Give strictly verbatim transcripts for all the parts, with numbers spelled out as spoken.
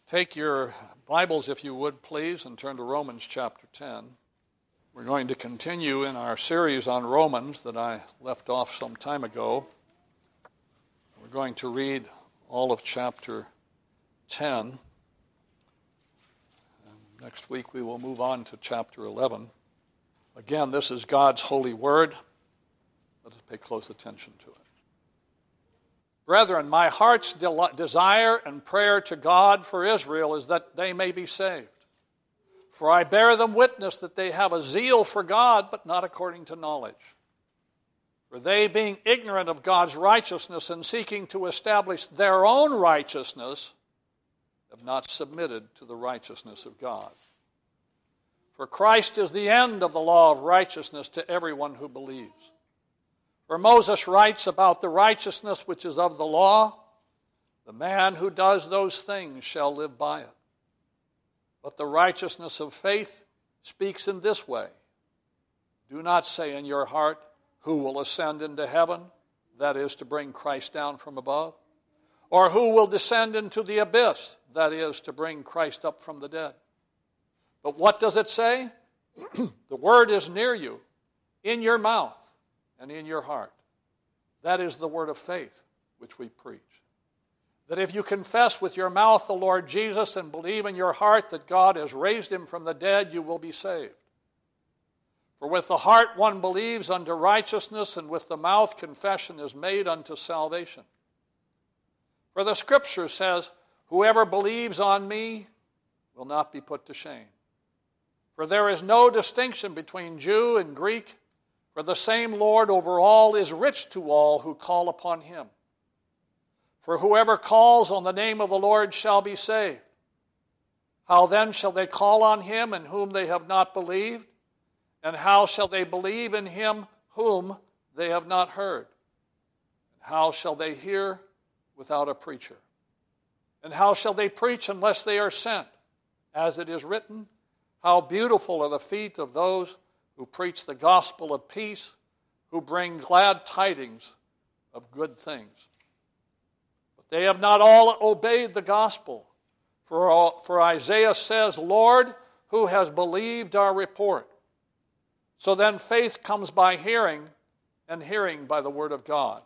Take your Bibles, if you would, please, and turn to Romans chapter ten. We're going to continue in our series on Romans that I left off some time ago. We're going to read all of chapter ten. And next week we will move on to chapter eleven. Again, this is God's holy word. Let us pay close attention to it. Brethren, my heart's de- desire and prayer to God for Israel is that they may be saved. For I bear them witness that they have a zeal for God, but not according to knowledge. For they, being ignorant of God's righteousness and seeking to establish their own righteousness, have not submitted to the righteousness of God. For Christ is the end of the law of righteousness to everyone who believes. For Moses writes about the righteousness which is of the law, the man who does those things shall live by it. But the righteousness of faith speaks in this way. Do not say in your heart, who will ascend into heaven, that is to bring Christ down from above, or who will descend into the abyss, that is to bring Christ up from the dead. But what does it say? The word is near you, in your mouth and in your heart. That is the word of faith which we preach. That if you confess with your mouth the Lord Jesus and believe in your heart that God has raised him from the dead, you will be saved. For with the heart one believes unto righteousness, and with the mouth confession is made unto salvation. For the Scripture says, whoever believes on me will not be put to shame. For there is no distinction between Jew and Greek, for the same Lord over all is rich to all who call upon him. For whoever calls on the name of the Lord shall be saved. How then shall they call on him in whom they have not believed? And how shall they believe in him whom they have not heard? And how shall they hear without a preacher? And how shall they preach unless they are sent? As it is written, how beautiful are the feet of those who preach the gospel of peace, who bring glad tidings of good things. But they have not all obeyed the gospel. For, all, for Isaiah says, Lord, who has believed our report? So then faith comes by hearing, and hearing by the word of God.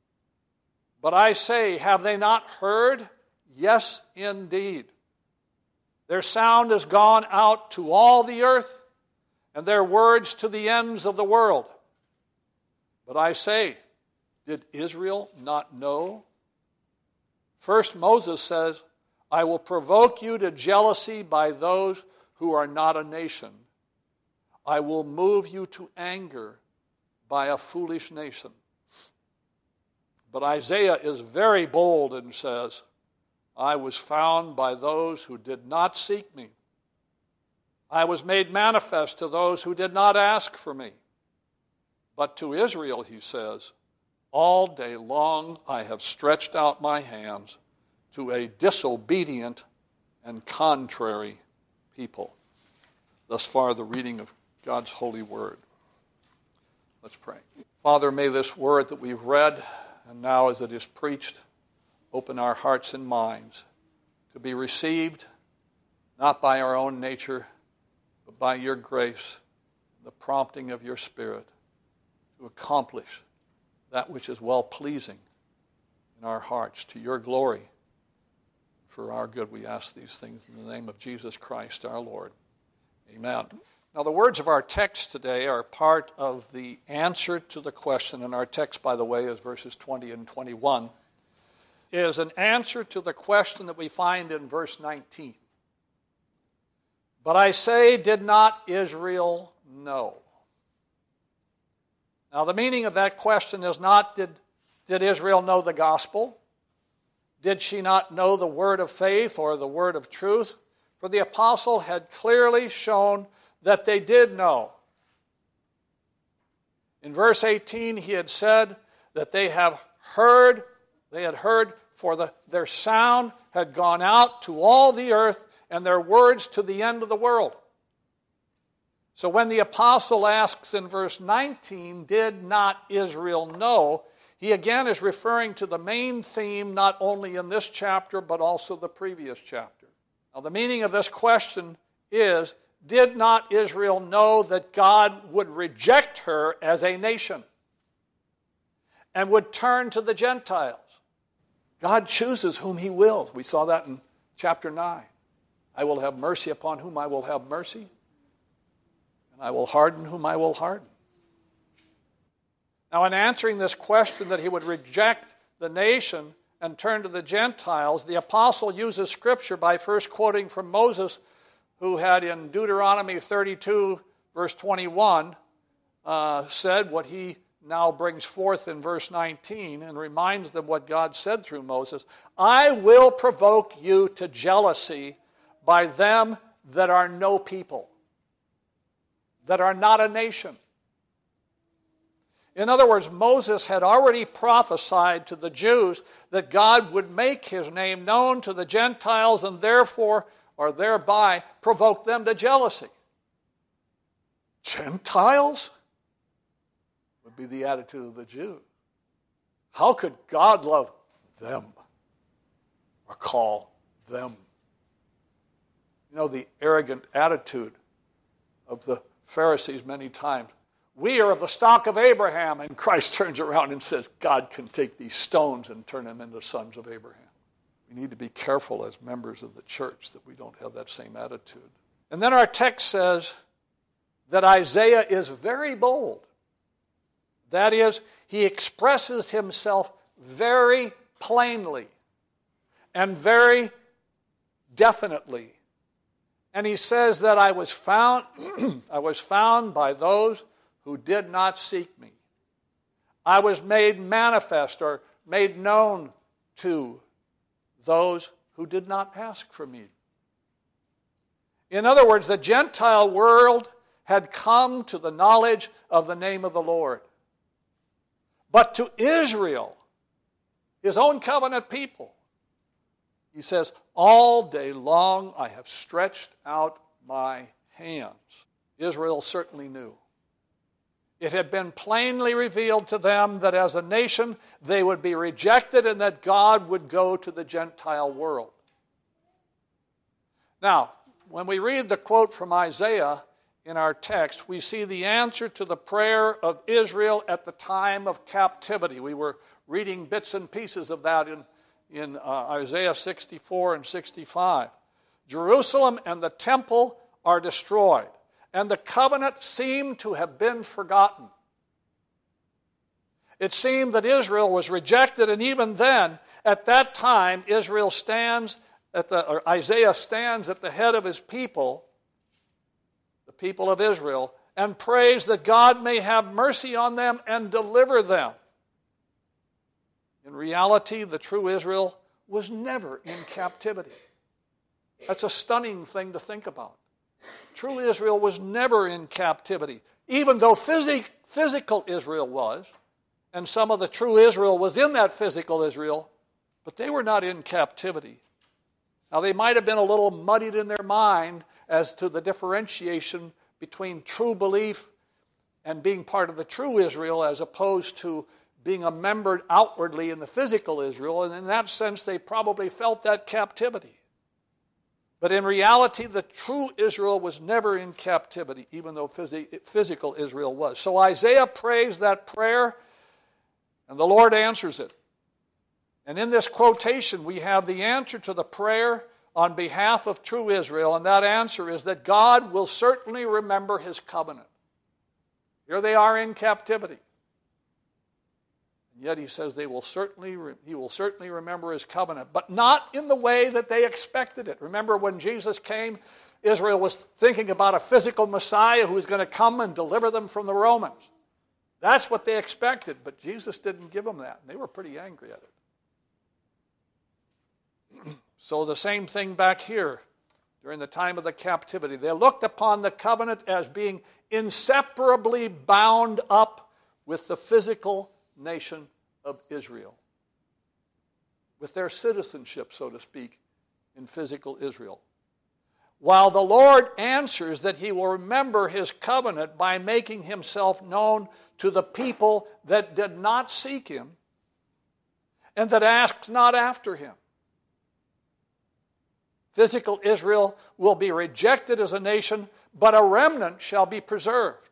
But I say, have they not heard? Yes, indeed. Their sound has gone out to all the earth, and their words to the ends of the world. But I say, did Israel not know? First Moses says, I will provoke you to jealousy by those who are not a nation. I will move you to anger by a foolish nation. But Isaiah is very bold and says, I was found by those who did not seek me. I was made manifest to those who did not ask for me. But to Israel, he says, all day long I have stretched out my hands to a disobedient and contrary people. Thus far, the reading of God's holy word. Let's pray. Father, may this word that we've read, and now as it is preached, open our hearts and minds to be received, not by our own nature, but by your grace, the prompting of your Spirit, to accomplish that which is well-pleasing in our hearts, to your glory. For our good, we ask these things in the name of Jesus Christ, our Lord. Amen. Now, the words of our text today are part of the answer to the question, and our text, by the way, is verses twenty and twenty-one, is an answer to the question that we find in verse nineteen. But I say, did not Israel know? Now, the meaning of that question is not, did, did Israel know the gospel? Did she not know the word of faith or the word of truth? For the apostle had clearly shown that they did know. In verse eighteen, he had said that they have heard, they had heard, for the, their sound had gone out to all the earth, and their words to the end of the world. So when the apostle asks in verse nineteen, did not Israel know? He again is referring to the main theme, not only in this chapter, but also the previous chapter. Now, the meaning of this question is, did not Israel know that God would reject her as a nation and would turn to the Gentiles? God chooses whom he wills. We saw that in chapter nine. I will have mercy upon whom I will have mercy, and I will harden whom I will harden. Now, in answering this question that he would reject the nation and turn to the Gentiles, the apostle uses Scripture by first quoting from Moses, who had in Deuteronomy thirty-two, verse twenty-one, uh, said what he now brings forth in verse nineteen and reminds them what God said through Moses. I will provoke you to jealousy by them that are no people, that are not a nation. In other words, Moses had already prophesied to the Jews that God would make his name known to the Gentiles and therefore, or thereby, provoke them to jealousy. Gentiles? Would be the attitude of the Jews. How could God love them or call them? You know, the arrogant attitude of the Pharisees many times. We are of the stock of Abraham. And Christ turns around and says, God can take these stones and turn them into sons of Abraham. We need to be careful as members of the church that we don't have that same attitude. And then our text says that Isaiah is very bold. That is, he expresses himself very plainly and very definitely. And he says that I was found, I was found by those who did not seek me. I was made manifest or made known to those who did not ask for me. In other words, the Gentile world had come to the knowledge of the name of the Lord. But to Israel, his own covenant people, he says, all day long I have stretched out my hands. Israel certainly knew. It had been plainly revealed to them that as a nation they would be rejected and that God would go to the Gentile world. Now, when we read the quote from Isaiah in our text, we see the answer to the prayer of Israel at the time of captivity. We were reading bits and pieces of that in, in uh, Isaiah sixty-four and sixty-five. Jerusalem and the temple are destroyed, and the covenant seemed to have been forgotten. It seemed that Israel was rejected, and even then, at that time, Israel stands at the, or Isaiah stands at the head of his people, the people of Israel, and prays that God may have mercy on them and deliver them. In reality, the true Israel was never in captivity. That's a stunning thing to think about. True Israel was never in captivity, even though phys- physical Israel was, and some of the true Israel was in that physical Israel, but they were not in captivity. Now, they might have been a little muddied in their mind as to the differentiation between true belief and being part of the true Israel as opposed to being a member outwardly in the physical Israel, and in that sense they probably felt that captivity. But in reality, the true Israel was never in captivity, even though phys- physical Israel was. So Isaiah prays that prayer, and the Lord answers it. And in this quotation, we have the answer to the prayer on behalf of true Israel, and that answer is that God will certainly remember his covenant. Here they are in captivity. And yet he says they will certainly, he will certainly remember his covenant, but not in the way that they expected it. Remember when Jesus came, Israel was thinking about a physical Messiah who was going to come and deliver them from the Romans. That's what they expected, but Jesus didn't give them that, and they were pretty angry at it. So the same thing back here during the time of the captivity. They looked upon the covenant as being inseparably bound up with the physical nation of Israel, with their citizenship, so to speak, in physical Israel. While the Lord answers that he will remember his covenant by making himself known to the people that did not seek him and that asked not after him. Physical Israel will be rejected as a nation, but a remnant shall be preserved.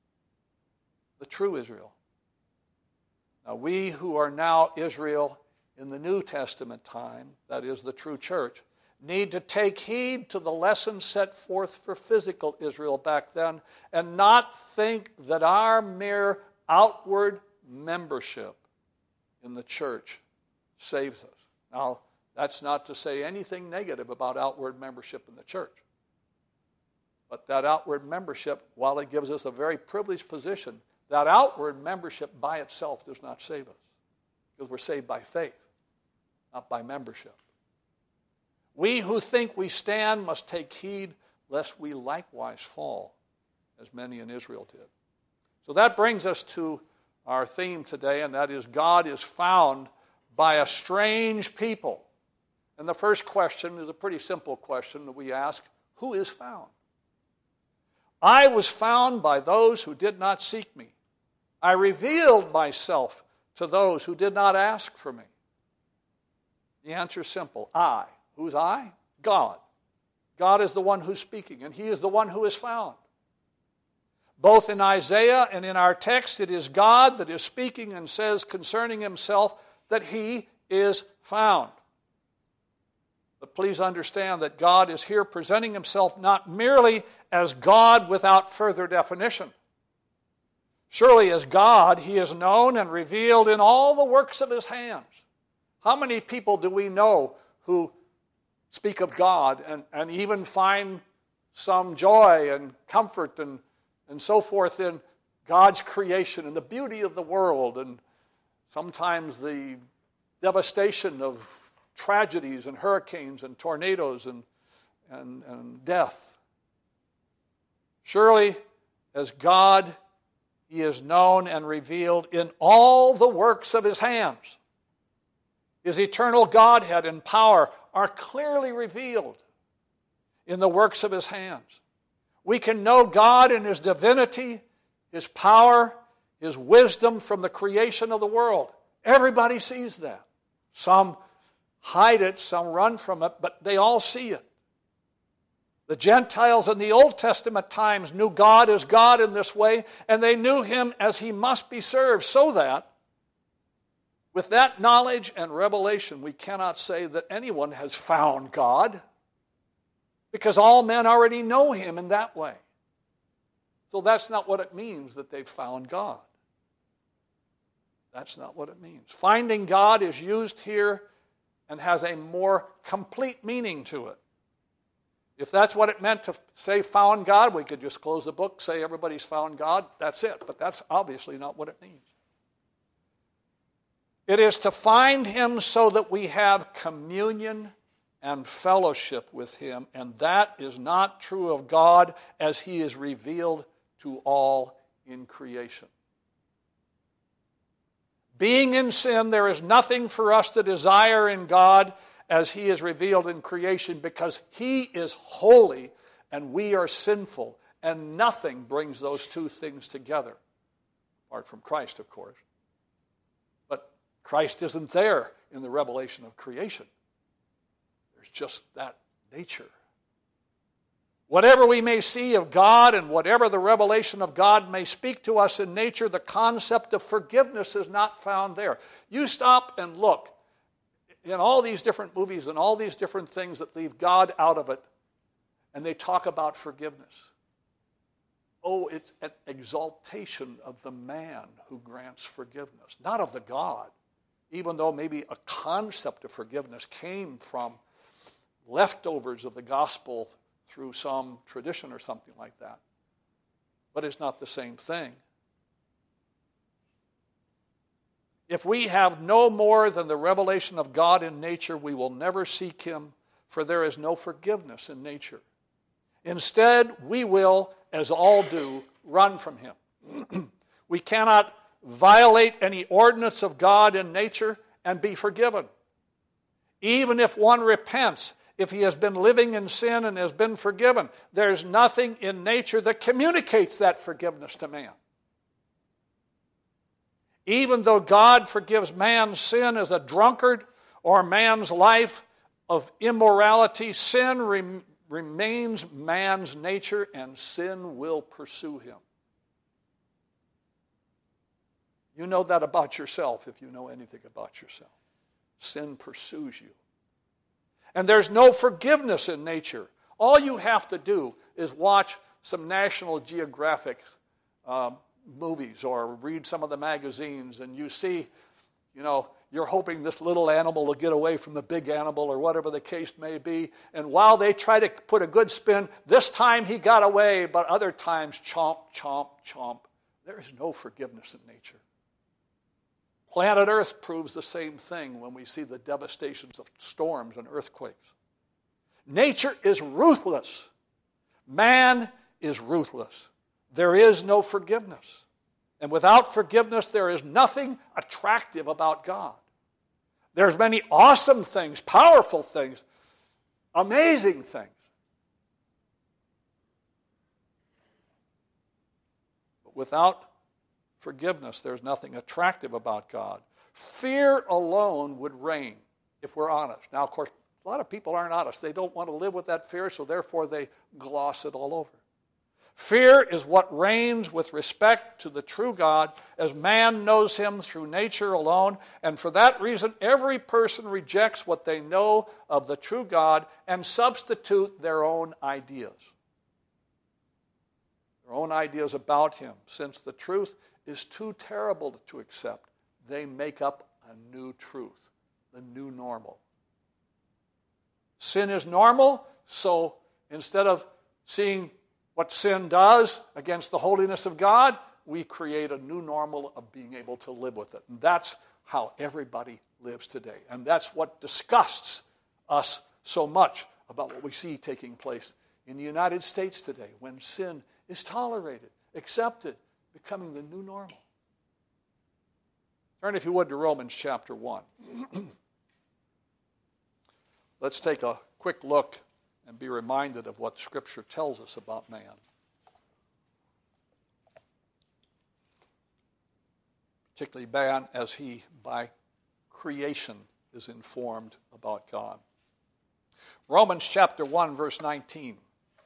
The true Israel. Now, we who are now Israel in the New Testament time, that is the true church, need to take heed to the lessons set forth for physical Israel back then and not think that our mere outward membership in the church saves us. Now, that's not to say anything negative about outward membership in the church. But that outward membership, while it gives us a very privileged position, that outward membership by itself does not save us. Because we're saved by faith, not by membership. We who think we stand must take heed lest we likewise fall, as many in Israel did. So that brings us to our theme today, and that is God is found by a strange people. And the first question is a pretty simple question that we ask: who is found? I was found by those who did not seek me. I revealed myself to those who did not ask for me. The answer is simple. I. Who's I? God. God is the one who's speaking, and He is the one who is found. Both in Isaiah and in our text, it is God that is speaking and says concerning Himself that He is found. But please understand that God is here presenting Himself not merely as God without further definition. Surely as God, He is known and revealed in all the works of His hands. How many people do we know who speak of God and, and even find some joy and comfort and, and so forth in God's creation and the beauty of the world and sometimes the devastation of tragedies and hurricanes and tornadoes and, and, and death? Surely as God, He is known and revealed in all the works of His hands. His eternal Godhead and power are clearly revealed in the works of His hands. We can know God in His divinity, His power, His wisdom from the creation of the world. Everybody sees that. Some hide it, some run from it, but they all see it. The Gentiles in the Old Testament times knew God as God in this way, and they knew Him as He must be served, so that with that knowledge and revelation, we cannot say that anyone has found God, because all men already know Him in that way. So that's not what it means that they've found God. That's not what it means. Finding God is used here and has a more complete meaning to it. If that's what it meant to say found God, we could just close the book, say everybody's found God, that's it. But that's obviously not what it means. It is to find Him so that we have communion and fellowship with Him, and that is not true of God as He is revealed to all in creation. Being in sin, there is nothing for us to desire in God as He is revealed in creation, because He is holy and we are sinful, and nothing brings those two things together, apart from Christ, of course. But Christ isn't there in the revelation of creation. There's just that nature. Whatever we may see of God and whatever the revelation of God may speak to us in nature, the concept of forgiveness is not found there. You stop and look in all these different movies and all these different things that leave God out of it, and they talk about forgiveness. Oh, it's an exaltation of the man who grants forgiveness, not of the God, even though maybe a concept of forgiveness came from leftovers of the gospel through some tradition or something like that. But it's not the same thing. If we have no more than the revelation of God in nature, we will never seek Him, for there is no forgiveness in nature. Instead, we will, as all do, run from Him. We cannot violate any ordinance of God in nature and be forgiven. Even if one repents, if he has been living in sin and has been forgiven, there's nothing in nature that communicates that forgiveness to man. Even though God forgives man's sin as a drunkard or man's life of immorality. Sin rem- remains man's nature, and sin will pursue him. You know that about yourself if you know anything about yourself. Sin pursues you. And there's no forgiveness in nature. All you have to do is watch some National Geographic uh, movies or read some of the magazines, and you see, you know, you're hoping this little animal will get away from the big animal or whatever the case may be. And while they try to put a good spin, this time he got away, but other times chomp, chomp, chomp. There is no forgiveness in nature. Planet Earth proves the same thing when we see the devastations of storms and earthquakes. Nature is ruthless. Man is ruthless. There is no forgiveness. And without forgiveness, there is nothing attractive about God. There's many awesome things, powerful things, amazing things. But without forgiveness, there's nothing attractive about God. Fear alone would reign, if we're honest. Now, of course, a lot of people aren't honest. They don't want to live with that fear, so therefore they gloss it all over. Fear is what reigns with respect to the true God, as man knows him through nature alone, and for that reason every person rejects what they know of the true God and substitute their own ideas. Their own ideas about him. Since the truth is too terrible to accept, they make up a new truth, the new normal. Sin is normal, so instead of seeing what sin does against the holiness of God, we create a new normal of being able to live with it. And that's how everybody lives today. And that's what disgusts us so much about what we see taking place in the United States today, when sin is tolerated, accepted, becoming the new normal. Turn, if you would, to Romans chapter one. Let's take a quick look and be reminded of what Scripture tells us about man. Particularly man as he, by creation, is informed about God. Romans chapter one, verse nineteen.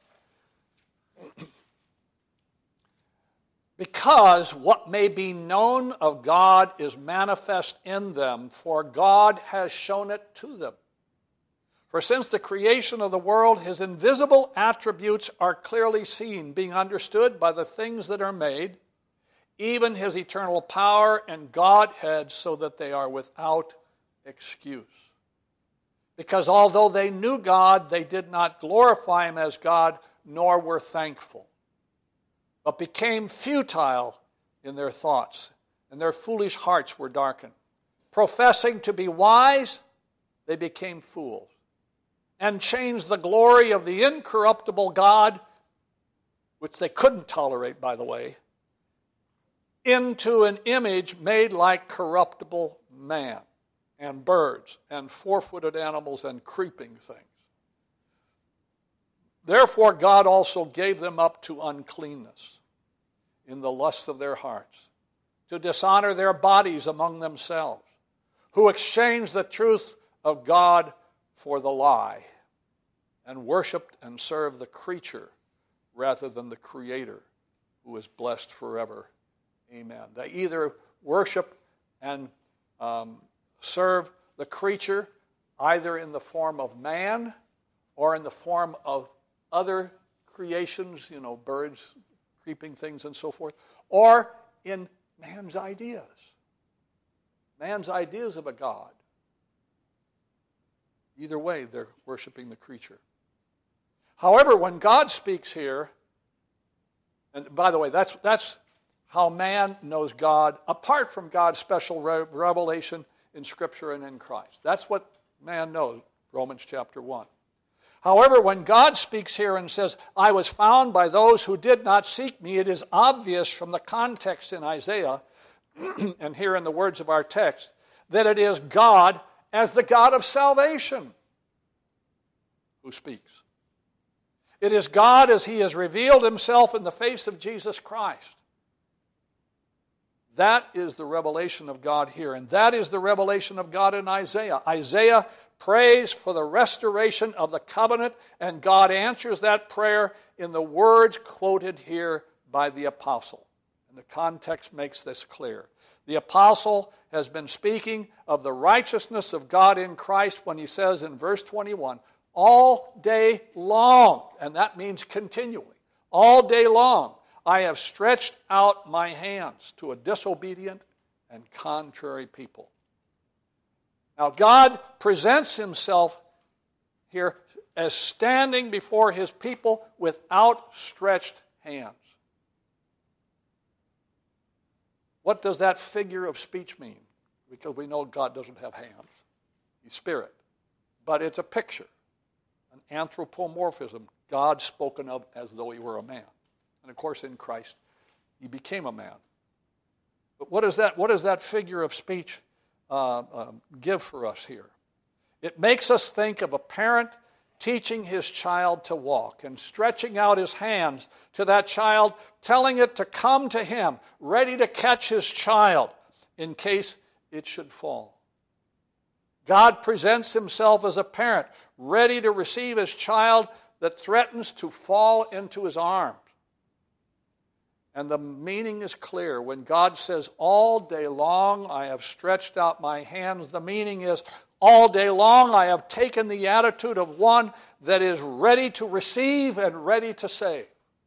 Because what may be known of God is manifest in them, for God has shown it to them. For since the creation of the world, his invisible attributes are clearly seen, being understood by the things that are made, even his eternal power and Godhead, so that they are without excuse. Because although they knew God, they did not glorify him as God, nor were thankful, but became futile in their thoughts, and their foolish hearts were darkened. Professing to be wise, they became fools, and changed the glory of the incorruptible God, which they couldn't tolerate, by the way, into an image made like corruptible man, and birds, and four-footed animals, and creeping things. Therefore God also gave them up to uncleanness in the lust of their hearts, to dishonor their bodies among themselves, who exchanged the truth of God for the lie, and worshipped and served the creature rather than the Creator, who is blessed forever. Amen. They either worship and um, serve the creature either in the form of man or in the form of other creations, you know, birds, creeping things and so forth, or in man's ideas. Man's ideas of a God. Either way, they're worshiping the creature. However, when God speaks here, and by the way, that's that's how man knows God, apart from God's special re- revelation in Scripture and in Christ. That's what man knows, Romans chapter one. However, when God speaks here and says, I was found by those who did not seek me, it is obvious from the context in Isaiah, and here in the words of our text, that it is God as the God of salvation who speaks. It is God as he has revealed himself in the face of Jesus Christ. That is the revelation of God here, and that is the revelation of God in Isaiah. Isaiah prays for the restoration of the covenant, and God answers that prayer in the words quoted here by the apostle. And the context makes this clear. The apostle has been speaking of the righteousness of God in Christ when he says in verse twenty-one, all day long, and that means continually, all day long, I have stretched out my hands to a disobedient and contrary people. Now, God presents himself here as standing before his people with outstretched hands. What does that figure of speech mean? Because we know God doesn't have hands. He's spirit. But it's a picture, an anthropomorphism, God spoken of as though he were a man. And of course, in Christ, he became a man. But what is that, what does that figure of speech uh, uh, give for us here? It makes us think of a parent teaching his child to walk and stretching out his hands to that child, telling it to come to him, ready to catch his child in case it should fall. God presents himself as a parent, ready to receive his child that threatens to fall into his arms. And the meaning is clear. When God says, all day long I have stretched out my hands, the meaning is, all day long I have taken the attitude of one that is ready to receive and ready to save.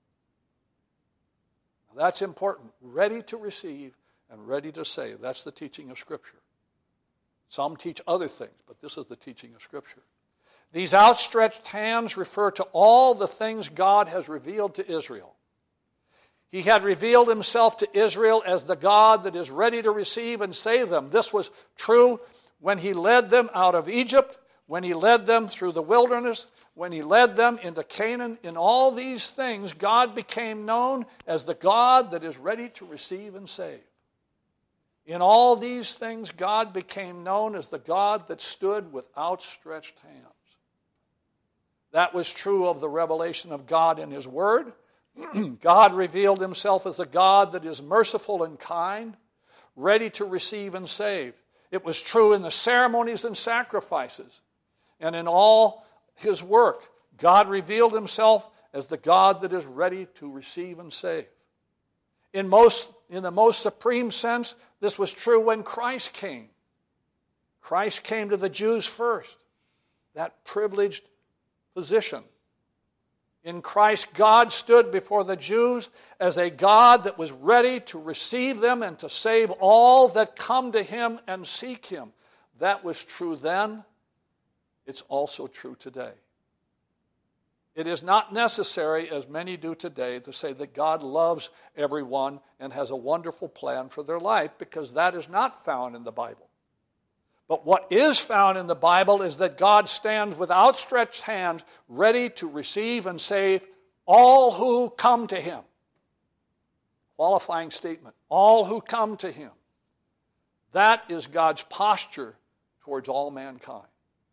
Now, that's important. Ready to receive and ready to save. That's the teaching of Scripture. Some teach other things, but this is the teaching of Scripture. These outstretched hands refer to all the things God has revealed to Israel. He had revealed himself to Israel as the God that is ready to receive and save them. This was true when he led them out of Egypt, when he led them through the wilderness, when he led them into Canaan. In all these things, God became known as the God that is ready to receive and save. In all these things, God became known as the God that stood with outstretched hands. That was true of the revelation of God in his Word. God revealed himself as a God that is merciful and kind, ready to receive and save. It was true in the ceremonies and sacrifices. And in all his work, God revealed himself as the God that is ready to receive and save. In most, in the most supreme sense, this was true when Christ came. Christ came to the Jews first, that privileged position. In Christ, God stood before the Jews as a God that was ready to receive them and to save all that come to him and seek him. That was true then. It's also true today. It is not necessary, as many do today, to say that God loves everyone and has a wonderful plan for their life, because that is not found in the Bible. But what is found in the Bible is that God stands with outstretched hands, ready to receive and save all who come to him. Qualifying statement. All who come to him. That is God's posture towards all mankind.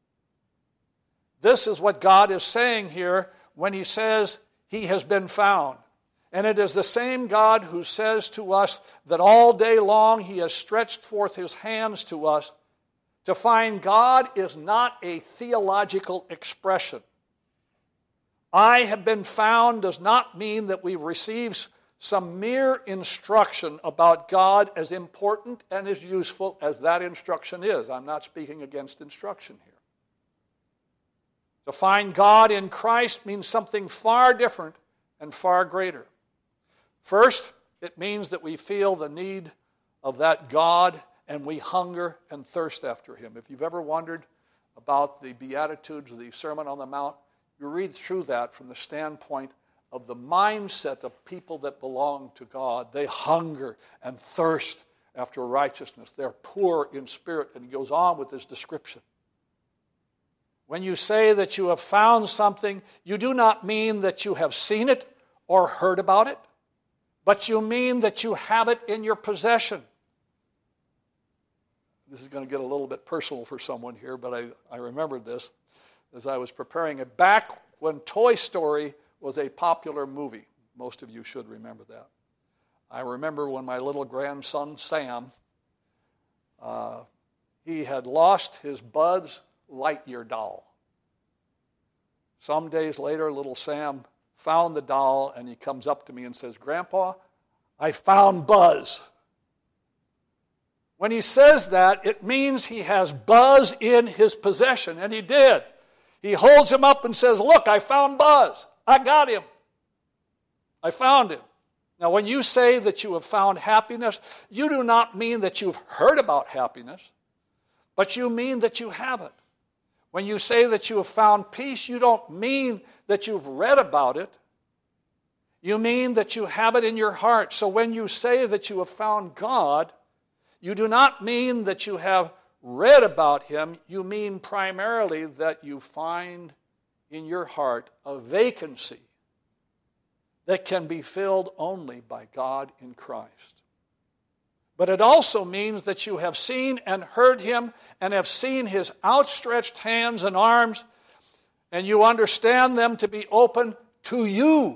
This is what God is saying here when he says he has been found. And it is the same God who says to us that all day long he has stretched forth his hands to us. To find God is not a theological expression. I have been found does not mean that we've received some mere instruction about God, as important and as useful as that instruction is. I'm not speaking against instruction here. To find God in Christ means something far different and far greater. First, it means that we feel the need of that God and we hunger and thirst after him. If you've ever wondered about the Beatitudes, the Sermon on the Mount, you read through that from the standpoint of the mindset of people that belong to God. They hunger and thirst after righteousness. They're poor in spirit, and he goes on with this description. When you say that you have found something, you do not mean that you have seen it or heard about it, but you mean that you have it in your possession. This is going to get a little bit personal for someone here, but I, I remembered this as I was preparing it. Back when Toy Story was a popular movie, most of you should remember that. I remember when my little grandson, Sam, uh, he had lost his Buzz Lightyear doll. Some days later, little Sam found the doll, and he comes up to me and says, Grandpa, I found Buzz. When he says that, it means he has Buzz in his possession, and he did. He holds him up and says, look, I found Buzz. I got him. I found him. Now, when you say that you have found happiness, you do not mean that you've heard about happiness, but you mean that you have it. When you say that you have found peace, you don't mean that you've read about it. You mean that you have it in your heart. So when you say that you have found God, you do not mean that you have read about him. You mean primarily that you find in your heart a vacancy that can be filled only by God in Christ. But it also means that you have seen and heard him and have seen his outstretched hands and arms, and you understand them to be open to you.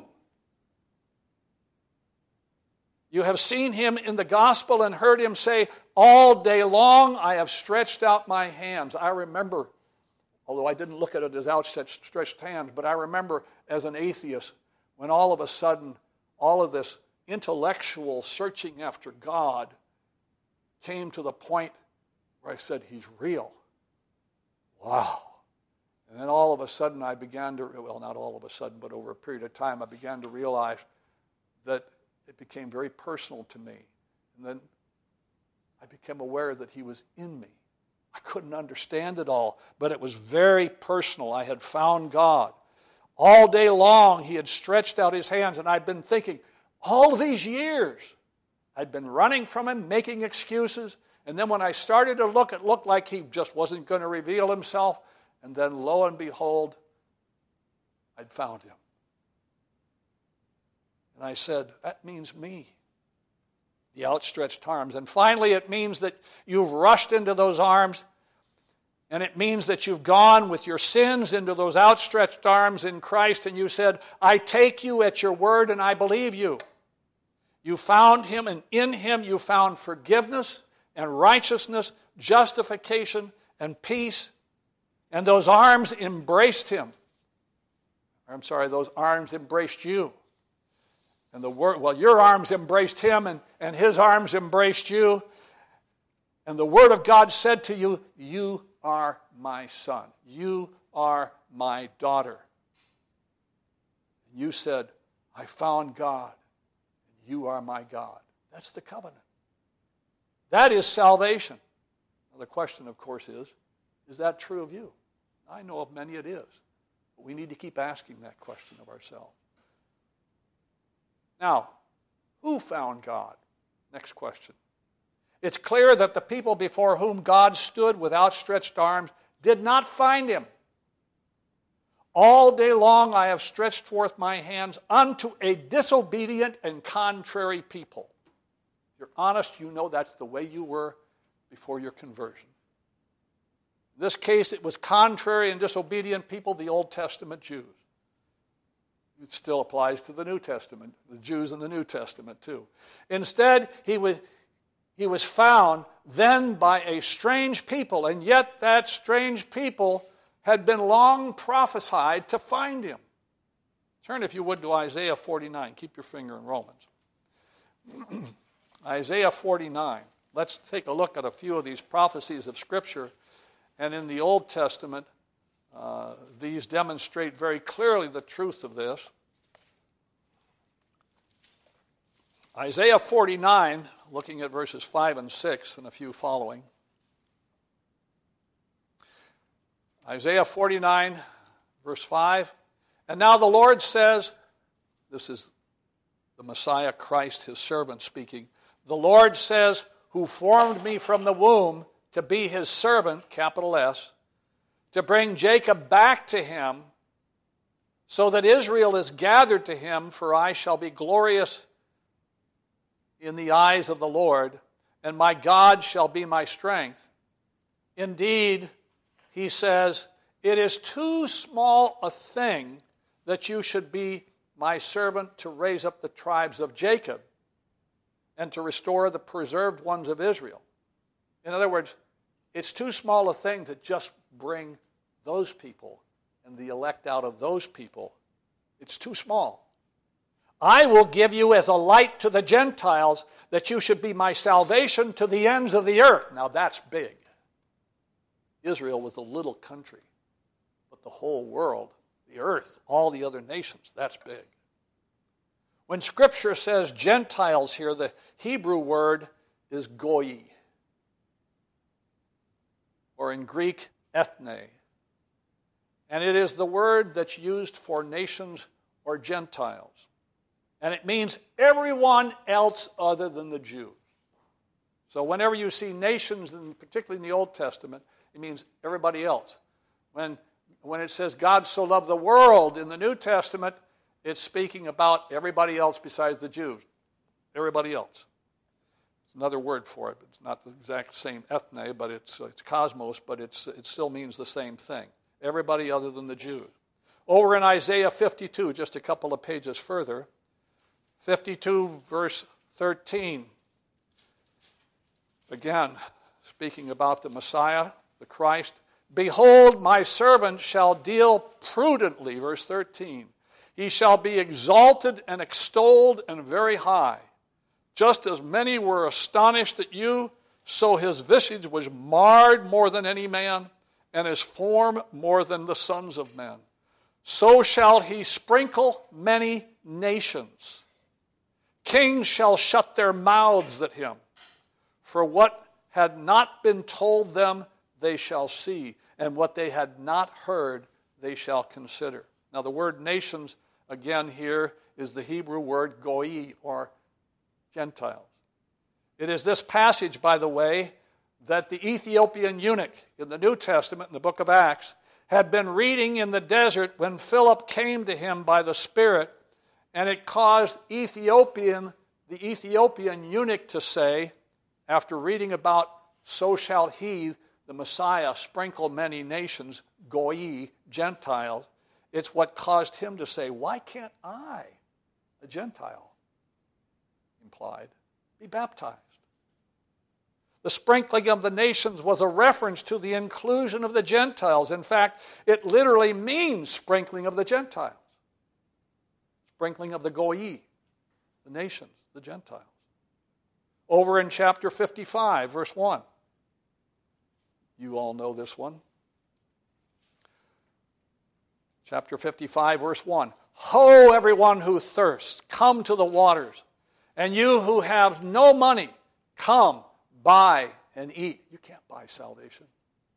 You have seen him in the gospel and heard him say, all day long I have stretched out my hands. I remember, although I didn't look at it as outstretched hands, but I remember as an atheist when all of a sudden all of this intellectual searching after God came to the point where I said, he's real. Wow. And then all of a sudden I began to, well, not all of a sudden, but over a period of time, I began to realize that it became very personal to me. And then I became aware that he was in me. I couldn't understand it all, but it was very personal. I had found God. All day long, he had stretched out his hands, and I'd been thinking, all these years, I'd been running from him, making excuses, and then when I started to look, it looked like he just wasn't going to reveal himself, and then lo and behold, I'd found him. And I said, that means me, the outstretched arms. And finally, it means that you've rushed into those arms, and it means that you've gone with your sins into those outstretched arms in Christ, and you said, I take you at your word, and I believe you. You found him, and in him you found forgiveness and righteousness, justification and peace, and those arms embraced him. I'm sorry, those arms embraced you. And the word, well, your arms embraced him, and, and his arms embraced you. And the word of God said to you, you are my son. You are my daughter. You said, I found God. You are my God. That's the covenant. That is salvation. Now, the question, of course, is, is that true of you? I know of many it is. But we need to keep asking that question of ourselves. Now, who found God? Next question. It's clear that the people before whom God stood with outstretched arms did not find him. All day long I have stretched forth my hands unto a disobedient and contrary people. If you're honest, you know that's the way you were before your conversion. In this case, it was contrary and disobedient people, the Old Testament Jews. It still applies to the New Testament, the Jews in the New Testament too. Instead, he was, he was found then by a strange people, and yet that strange people had been long prophesied to find him. Turn, if you would, to Isaiah forty-nine. Keep your finger in Romans. Isaiah forty-nine. Let's take a look at a few of these prophecies of Scripture. And in the Old Testament, uh, these demonstrate very clearly the truth of this. Isaiah forty-nine, looking at verses five and six and a few following. Isaiah forty-nine, verse five. And now the Lord says, this is the Messiah Christ, his servant, speaking. The Lord says, who formed me from the womb to be his servant, capital S, to bring Jacob back to him, so that Israel is gathered to him, for I shall be glorious in the eyes of the Lord, and my God shall be my strength. Indeed, he says, it is too small a thing that you should be my servant to raise up the tribes of Jacob and to restore the preserved ones of Israel. In other words, it's too small a thing to just bring those people and the elect out of those people, it's too small. I will give you as a light to the Gentiles, that you should be my salvation to the ends of the earth. Now that's big. Israel was a little country, but the whole world, the earth, all the other nations, that's big. When Scripture says Gentiles here, the Hebrew word is goyi, or in Greek, ethne. And it is the word that's used for nations or Gentiles. And it means everyone else other than the Jews. So whenever you see nations, and particularly in the Old Testament, it means everybody else. When, when it says God so loved the world in the New Testament, it's speaking about everybody else besides the Jews. Everybody else. It's another word for it. It's not the exact same ethne, but it's, it's cosmos, but it's, it still means the same thing. Everybody other than the Jews. Over in Isaiah fifty-two, just a couple of pages further, fifty-two verse thirteen. Again, speaking about the Messiah, the Christ. Behold, my servant shall deal prudently, verse thirteen. He shall be exalted and extolled and very high. Just as many were astonished at you, so his visage was marred more than any man, and his form more than the sons of men. So shall he sprinkle many nations. Kings shall shut their mouths at him. For what had not been told them, they shall see, and what they had not heard, they shall consider. Now the word nations, again here, is the Hebrew word goyi, or Gentiles. It is this passage, by the way, that the Ethiopian eunuch in the New Testament, in the book of Acts, had been reading in the desert when Philip came to him by the Spirit, and it caused Ethiopian, the Ethiopian eunuch to say, after reading about so shall he, the Messiah, sprinkle many nations, goyi, Gentiles, it's what caused him to say, why can't I, a Gentile, implied, be baptized? The sprinkling of the nations was a reference to the inclusion of the Gentiles. In fact, it literally means sprinkling of the Gentiles. Sprinkling of the goyi, the nations, the Gentiles. Over in chapter fifty-five, verse one. You all know this one. Chapter fifty-five, verse one. Ho, everyone who thirsts, come to the waters. And you who have no money, come, buy and eat. You can't buy salvation.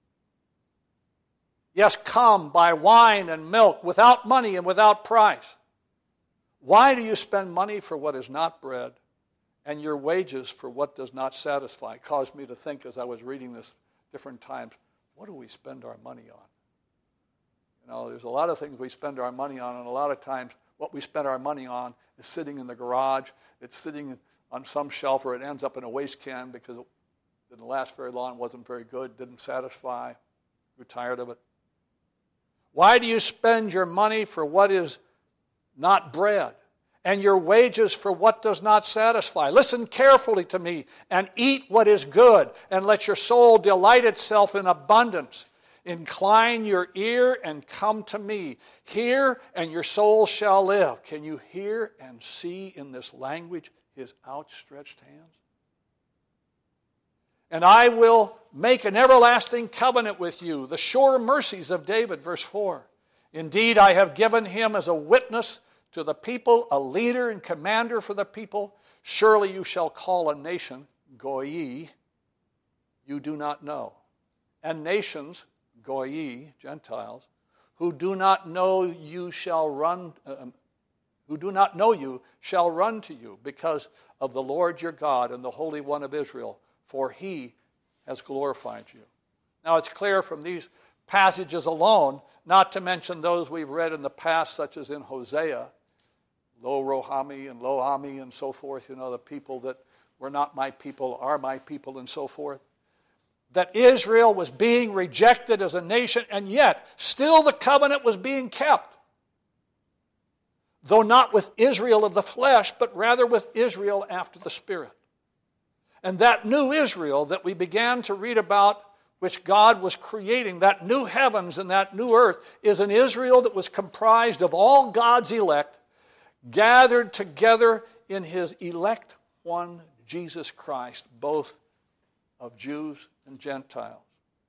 Yes, come, buy wine and milk without money and without price. Why do you spend money for what is not bread, and your wages for what does not satisfy? It caused me to think as I was reading this different times, what do we spend our money on? You know, there's a lot of things we spend our money on, and a lot of times what we spend our money on is sitting in the garage. It's sitting on some shelf, or it ends up in a waste can because it didn't last very long, wasn't very good, didn't satisfy, grew tired of it. Why do you spend your money for what is not bread, and your wages for what does not satisfy? Listen carefully to me, and eat what is good, and let your soul delight itself in abundance. Incline your ear and come to me. Hear, and your soul shall live. Can you hear and see in this language his outstretched hands? And I will make an everlasting covenant with you, the sure mercies of David, verse four. Indeed, I have given him as a witness to the people, a leader and commander for the people. Surely you shall call a nation, goyi, you do not know. And nations, goyi, Gentiles, who do not know you shall run, um, who do not know you shall run to you because of the Lord your God and the Holy One of Israel, for he has glorified you. Now it's clear from these passages alone, not to mention those we've read in the past, such as in Hosea, Lo Rohami and Lo Ami and so forth, you know, the people that were not my people are my people and so forth, that Israel was being rejected as a nation, and yet still the covenant was being kept. Though not with Israel of the flesh, but rather with Israel after the Spirit. And that new Israel that we began to read about which God was creating, that new heavens and that new earth, is an Israel that was comprised of all God's elect, gathered together in his elect one, Jesus Christ, both of Jews and Gentiles.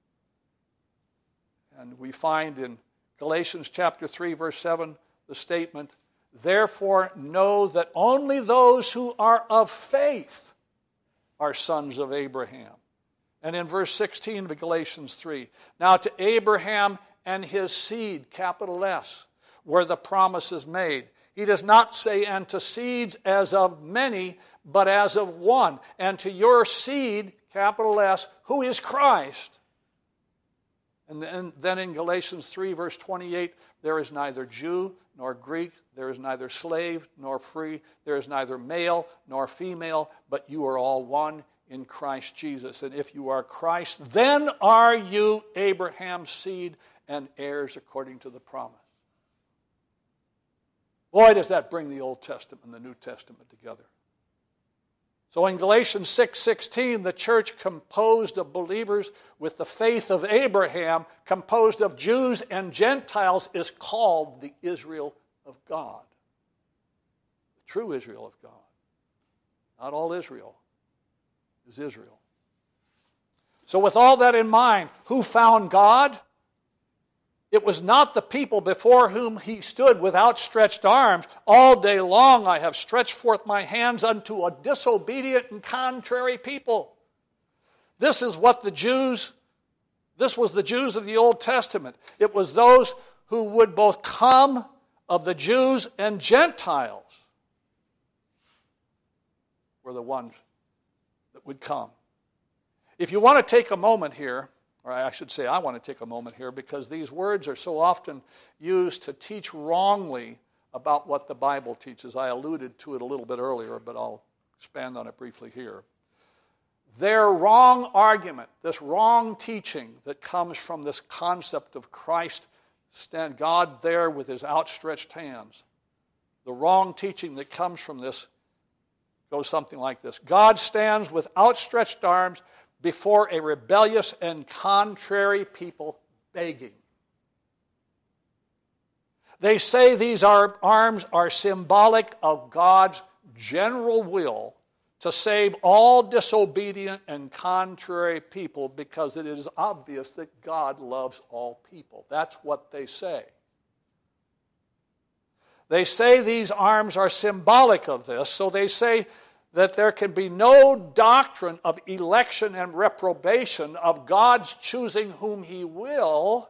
And we find in Galatians chapter three, verse seven, the statement, therefore know that only those who are of faith are sons of Abraham. And in verse sixteen of Galatians three, now to Abraham and his seed, capital S, where the promise is made. He does not say, and to seeds as of many, but as of one. And to your seed, capital S, who is Christ. And then, then in Galatians three, verse twenty-eight, there is neither Jew nor Greek, there is neither slave nor free, there is neither male nor female, but you are all one in Christ Jesus. And if you are Christ, then are you Abraham's seed and heirs according to the promise. Boy, does that bring the Old Testament and the New Testament together. So in Galatians six sixteen, the church composed of believers with the faith of Abraham, composed of Jews and Gentiles, is called the Israel of God. The true Israel of God. Not all Israel is Israel. So with all that in mind, who found God? It was not the people before whom he stood with outstretched arms. All day long I have stretched forth my hands unto a disobedient and contrary people. This is what the Jews, this was the Jews of the Old Testament. It was those who would both come of the Jews and Gentiles were the ones that would come. If you want to take a moment here, or I should say I want to take a moment here, because these words are so often used to teach wrongly about what the Bible teaches. I alluded to it a little bit earlier, but I'll expand on it briefly here. Their wrong argument, this wrong teaching that comes from this concept of Christ, stand God there with his outstretched hands, the wrong teaching that comes from this goes something like this. God stands with outstretched arms before a rebellious and contrary people begging. They say these are, arms are symbolic of God's general will to save all disobedient and contrary people, because it is obvious that God loves all people. That's what they say. They say these arms are symbolic of this, so they say that there can be no doctrine of election and reprobation, of God's choosing whom he will,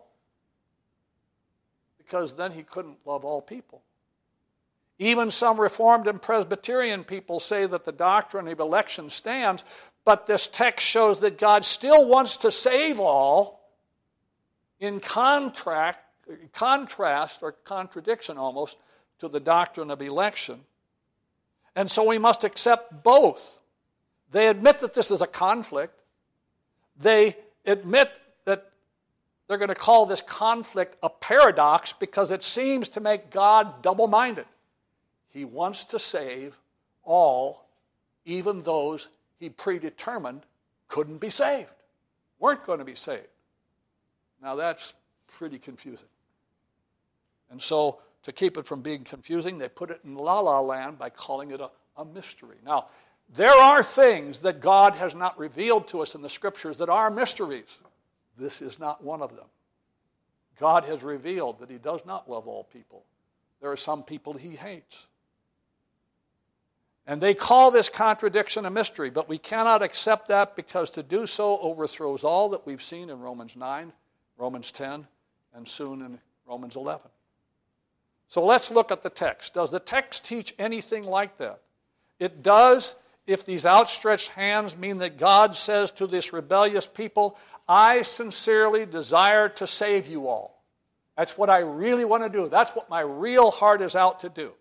because then he couldn't love all people. Even some Reformed and Presbyterian people say that the doctrine of election stands, but this text shows that God still wants to save all, in contract, contrast or contradiction almost to the doctrine of election. And so we must accept both. They admit that this is a conflict. They admit that they're going to call this conflict a paradox because it seems to make God double-minded. He wants to save all, even those he predetermined couldn't be saved, weren't going to be saved. Now that's pretty confusing. And so to keep it from being confusing, they put it in la-la land by calling it a, a mystery. Now, there are things that God has not revealed to us in the Scriptures that are mysteries. This is not one of them. God has revealed that he does not love all people. There are some people he hates. And they call this contradiction a mystery, but we cannot accept that, because to do so overthrows all that we've seen in Romans nine, Romans ten, and soon in Romans eleven. So let's look at the text. Does the text teach anything like that? It does if these outstretched hands mean that God says to this rebellious people, I sincerely desire to save you all. That's what I really want to do. That's what my real heart is out to do.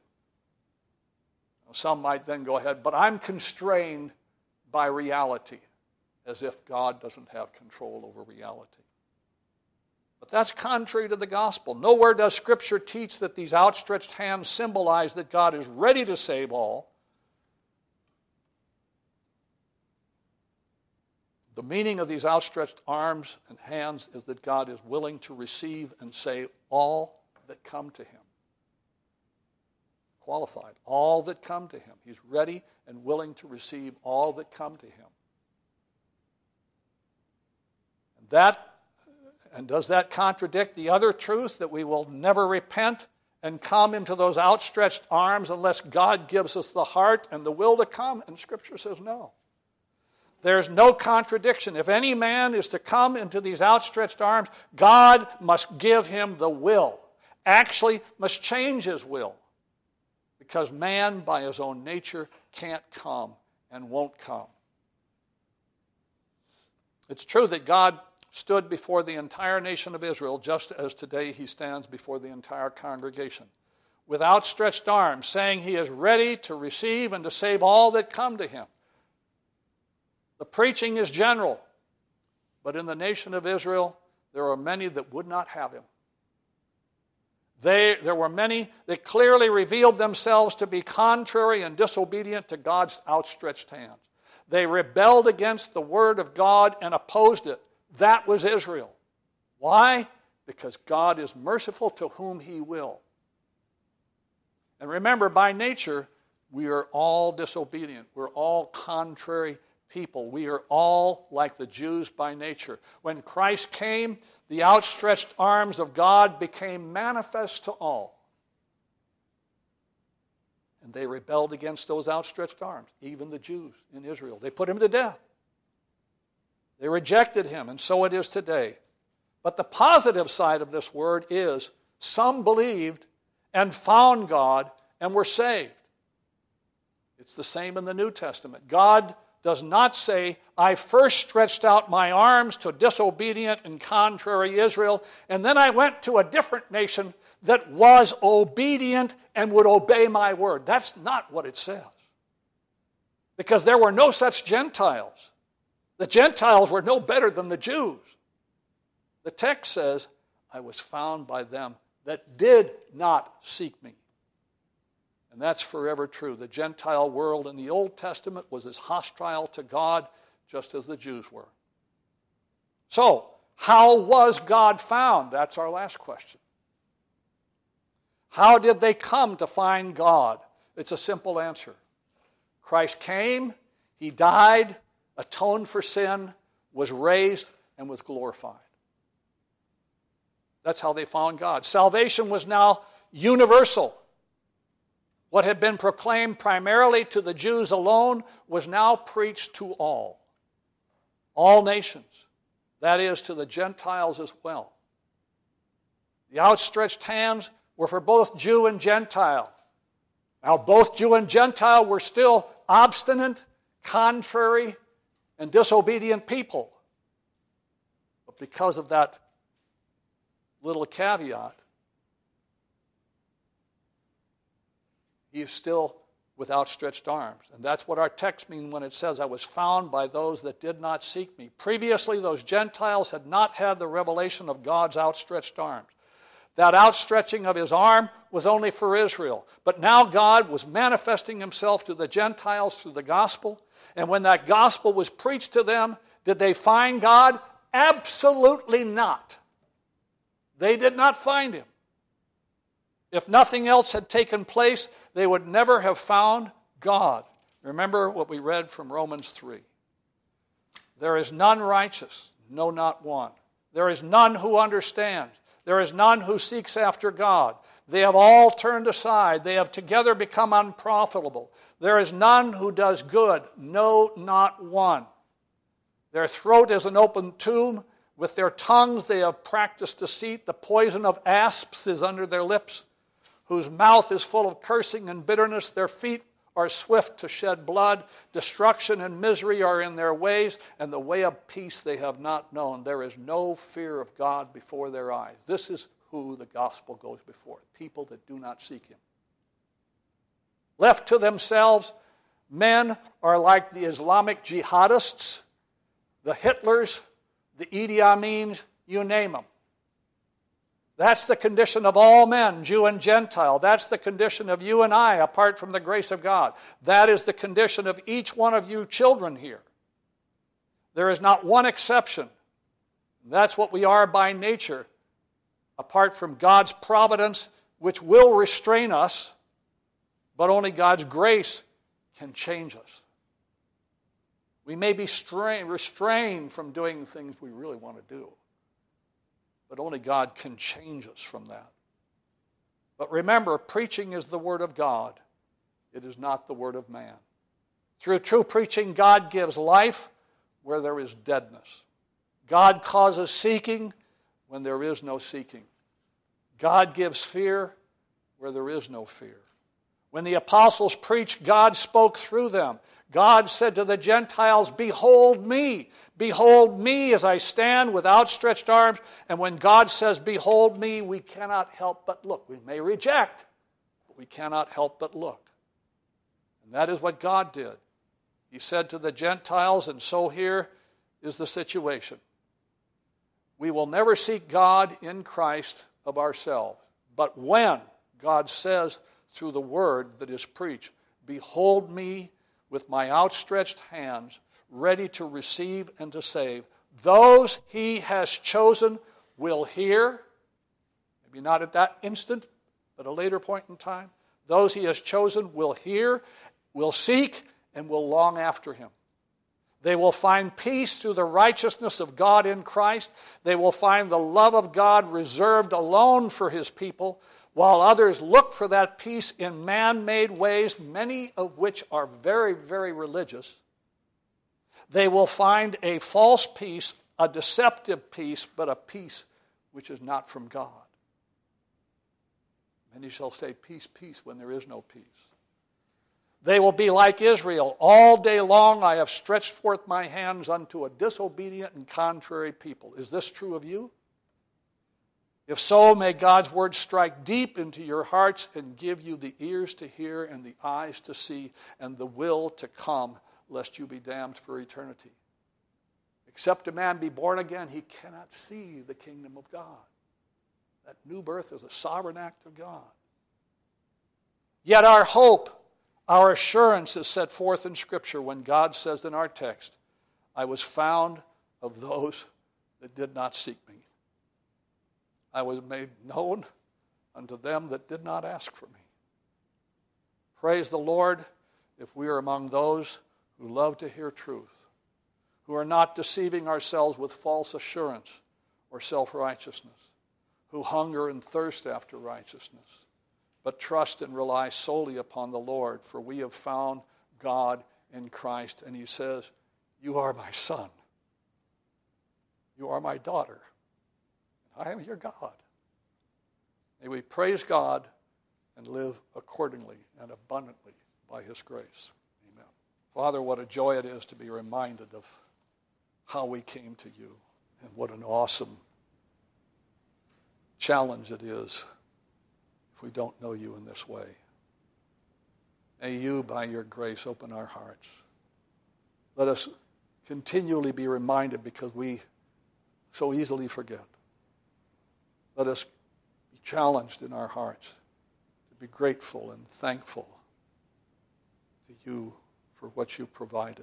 Some might then go ahead, but I'm constrained by reality, as if God doesn't have control over reality. But that's contrary to the gospel. Nowhere does Scripture teach that these outstretched hands symbolize that God is ready to save all. the meaning of these outstretched arms and hands is that God is willing to receive and save all that come to him. Qualified. All that come to him. He's ready and willing to receive all that come to him. And that, and does that contradict the other truth that we will never repent and come into those outstretched arms unless God gives us the heart and the will to come? And Scripture says no. There's no contradiction. If any man is to come into these outstretched arms, God must give him the will. Actually, must change his will. Because man, by his own nature, can't come and won't come. It's true that God stood before the entire nation of Israel, just as today he stands before the entire congregation, with outstretched arms, saying he is ready to receive and to save all that come to him. The preaching is general, but in the nation of Israel, there are many that would not have him. They, there were many that clearly revealed themselves to be contrary and disobedient to God's outstretched hands. They rebelled against the word of God and opposed it. That was Israel. Why? Because God is merciful to whom he will. And remember, by nature, we are all disobedient. We're all contrary people. We are all like the Jews by nature. When Christ came, the outstretched arms of God became manifest to all. And they rebelled against those outstretched arms, even the Jews in Israel. They put him to death. They rejected him, and so it is today. But the positive side of this word is some believed and found God and were saved. It's the same in the New Testament. God does not say, I first stretched out my arms to disobedient and contrary Israel, and then I went to a different nation that was obedient and would obey my word. That's not what it says. Because there were no such Gentiles. The Gentiles were no better than the Jews. The text says, I was found by them that did not seek me. And that's forever true. The Gentile world in the Old Testament was as hostile to God just as the Jews were. So, how was God found? That's our last question. How did they come to find God? It's a simple answer. Christ came, he died, atoned for sin, was raised, and was glorified. That's how they found God. Salvation was now universal. What had been proclaimed primarily to the Jews alone was now preached to all. All nations. That is, to the Gentiles as well. The outstretched hands were for both Jew and Gentile. Now, both Jew and Gentile were still obstinate, contrary, and disobedient people. But because of that little caveat, he is still with outstretched arms. And that's what our text means when it says, I was found by those that did not seek me. Previously, those Gentiles had not had the revelation of God's outstretched arms. That outstretching of his arm was only for Israel. But now God was manifesting himself to the Gentiles through the gospel. And when that gospel was preached to them, did they find God? Absolutely not. They did not find him. If nothing else had taken place, they would never have found God. Remember what we read from Romans three. There is none righteous, no, not one. There is none who understands. There is none who seeks after God. They have all turned aside. They have together become unprofitable. There is none who does good, no, not one. Their throat is an open tomb. With their tongues they have practiced deceit. The poison of asps is under their lips, whose mouth is full of cursing and bitterness. Their feet are swift to shed blood. Destruction and misery are in their ways, and the way of peace they have not known. There is no fear of God before their eyes. This is who the gospel goes before, people that do not seek him. Left to themselves, men are like the Islamic jihadists, the Hitlers, the Idi Amins, you name them. That's the condition of all men, Jew and Gentile. That's the condition of you and I, apart from the grace of God. That is the condition of each one of you children here. There is not one exception. That's what we are by nature, apart from God's providence, which will restrain us, but only God's grace can change us. We may be strain, restrained from doing things we really want to do, but only God can change us from that. But remember, preaching is the word of God. It is not the word of man. Through true preaching, God gives life where there is deadness. God causes seeking when there is no seeking. God gives fear where there is no fear. When the apostles preached, God spoke through them. God said to the Gentiles, "Behold me, behold me as I stand with outstretched arms." And when God says, "Behold me," we cannot help but look. We may reject, but we cannot help but look. And that is what God did. He said to the Gentiles, and so here is the situation. We will never seek God in Christ of ourselves. But when God says through the word that is preached, "Behold me with my outstretched hands, ready to receive and to save," those he has chosen will hear, maybe not at that instant, but a later point in time. Those he has chosen will hear, will seek, and will long after him. They will find peace through the righteousness of God in Christ. They will find the love of God reserved alone for his people, while others look for that peace in man-made ways, many of which are very, very religious. They will find a false peace, a deceptive peace, but a peace which is not from God. Many shall say, "Peace, peace," when there is no peace. They will be like Israel. "All day long I have stretched forth my hands unto a disobedient and contrary people." Is this true of you? If so, may God's word strike deep into your hearts and give you the ears to hear and the eyes to see and the will to come, lest you be damned for eternity. Except a man be born again, he cannot see the kingdom of God. That new birth is a sovereign act of God. Yet our hope, our assurance is set forth in Scripture when God says in our text, "I was found of those that did not seek me. I was made known unto them that did not ask for me." Praise the Lord if we are among those who love to hear truth, who are not deceiving ourselves with false assurance or self-righteousness, who hunger and thirst after righteousness, but trust and rely solely upon the Lord, for we have found God in Christ. And he says, "You are my son. You are my daughter. I am your God." May we praise God and live accordingly and abundantly by his grace. Amen. Father, what a joy it is to be reminded of how we came to you, and what an awesome challenge it is if we don't know you in this way. May you, by your grace, open our hearts. Let us continually be reminded, because we so easily forget. Let us be challenged in our hearts to be grateful and thankful to you for what you provided.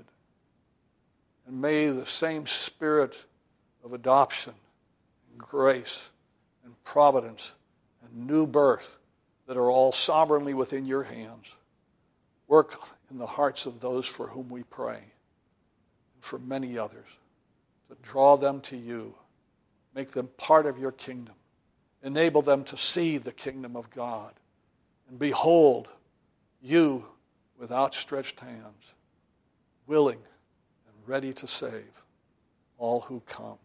And may the same spirit of adoption and grace and providence and new birth that are all sovereignly within your hands work in the hearts of those for whom we pray, and for many others, to draw them to you, make them part of your kingdom, enable them to see the kingdom of God, and behold you with outstretched hands, willing and ready to save all who come.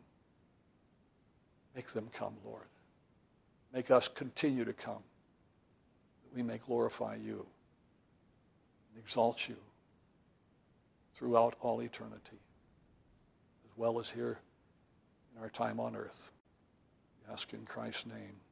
Make them come, Lord. Make us continue to come, that we may glorify you and exalt you throughout all eternity, as well as here in our time on earth. We ask in Christ's name.